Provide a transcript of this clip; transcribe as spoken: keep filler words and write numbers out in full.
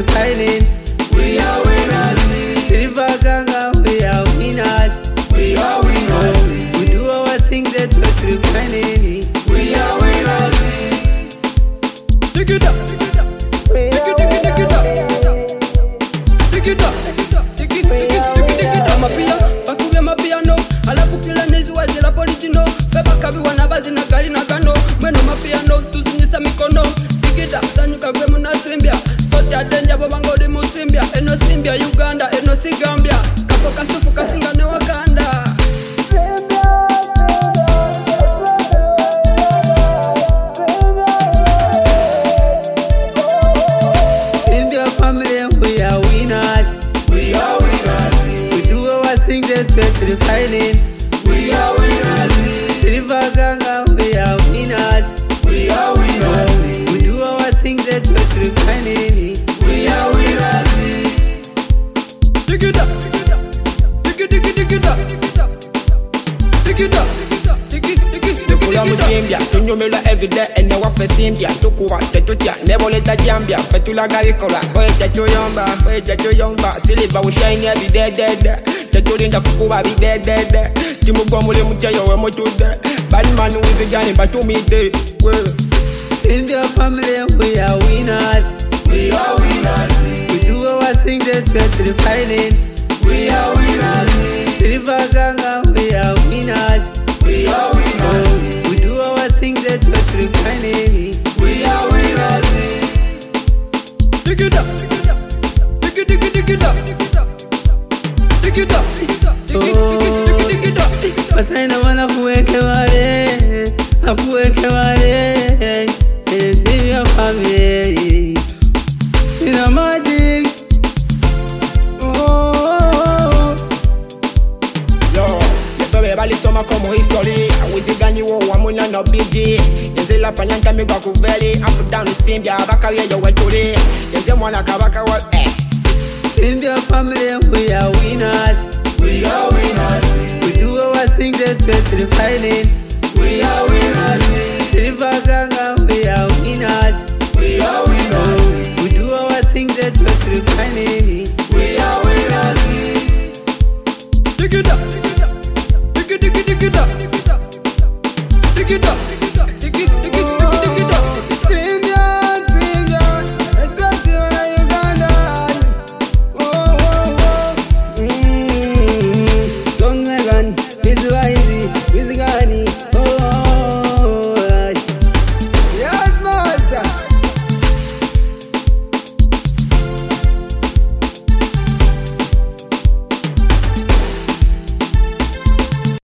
refining. We are winners. Silver Ganga, we are winners. We are winners. We do our thing, that's what's refining. We are winners. Dig it up. Dig it, dig it, dig it up. Dig it up. Dig it, dig it, dig it, dig it up. Mapia, bakubya mapiano. Alafu kila nizi wazi la politino. Feba kabi wanabazi na gari na kano. Mweno mapiano, tuzinyisa mikono. Dig it up, sanyuka kwe muna simbia. Kote adenja bobango di musimbia. Eno simbia Uganda, eno si Gambia. Kafoka sufuka singa ne Wakanda. We are winners. We are winners. We do our thing, that's what's refining. We are winners. Silver Ganga, we are winners. We are winners. We do our thing, that's what's refining. We are winners. Dig it up. Dig it, dig it, dig it up. Dig it up. Dig it, dig it, dig it, Fula dig it musimbia, up. tunyumela everyday ene wafe simbia. Tukuwa tetutia, neboleta jambia. Fetula garikola, oye tetuyomba, oye tetuyomba. Siliva we shine every day, day, day. Tetulinda kukuba bi day, day, day. Timugomule muteyo we mutude. Bad man wizi gani batu mi day. Silver family, we are winners. We are winners. We do our thing, that's what's refining. We are winners. Silver Ganga, we are winners. We are winners. We do our thing, that's what's refining. We are winners. Dig it up. Dig it, dig it, dig it up. Dig it up. Dig it, dig it, dig it up. Wataina wana kuweke wale, hakuweke wale. Silver family, ina magic. Oh, Yo, yefebe balisoma como history. Awiziganyi wo wamuna no bigi. Yenze la panyanta migwa kuveli. Up down simbia bakaye yo wetuli. Yenze mwana kabaka wa eh. Silver family, we are winners. We are winners. We do our thing, that's what's refining. We are winners. Silver Ganga, we are winners. We are winners. We do our thing, that's what's refining.